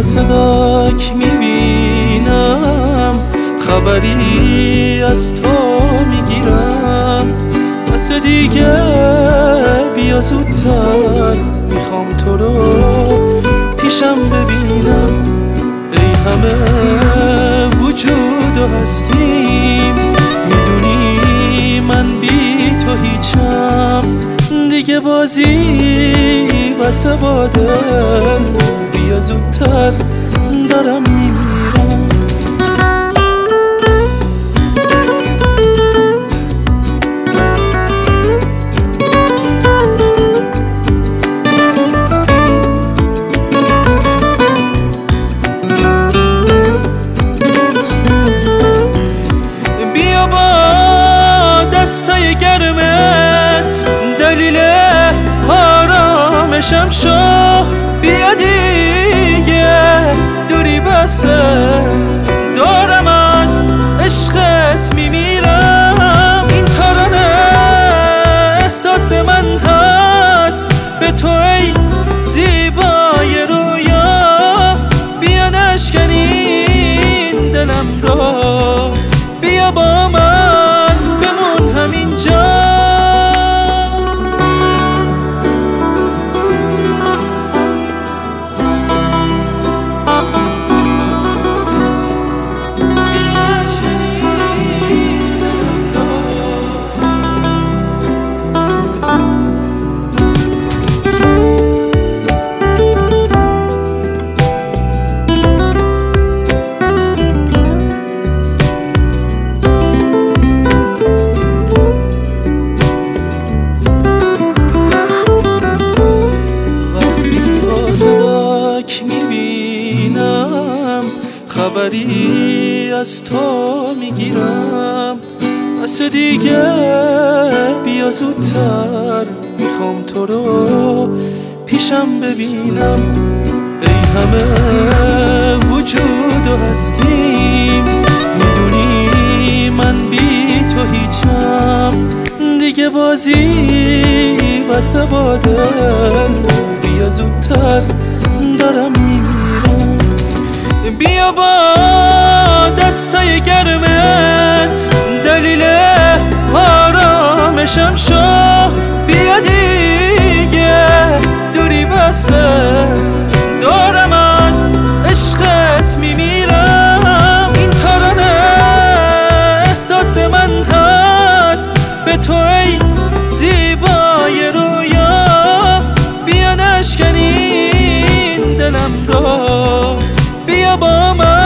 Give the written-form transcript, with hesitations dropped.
صداک میبینم، خبری از تو میگیرم. دست دیگه بیا زودتر، میخوام تو رو پیشم ببینم. ای همه وجود و هستیم، میدونی من بی تو هیچم. دیگه بازی بسه با دل، بیا زودتر دارم میمیرم. بیا با دستای گرمت دلیل آرامشم شو. بیا دیگه دوری بسه، دارم از عشقت میمیرم. این ترانه احساس من هست به تو ای زیبای رویا. بیا نشکنین دلم را، بیا با من بمون همینجا. صداک میبینم، خبری از تو میگیرم. دست دیگه بیا زودتر، میخوام تو رو پیشم ببینم. ای همه وجود و هستیم، میدونی من بی تو هیچم. دیگه بازی بسه با دل، بیا زودتر دارم میمیرم. بیا با دستای گرمت دلیل آرامشم شو. بیا دیگه دوری بسه، دارم از عشقت میمیرم. این ترانه احساس من هست به تو ای زیبای رویا. بیا نشکنین دلم را، بیا با من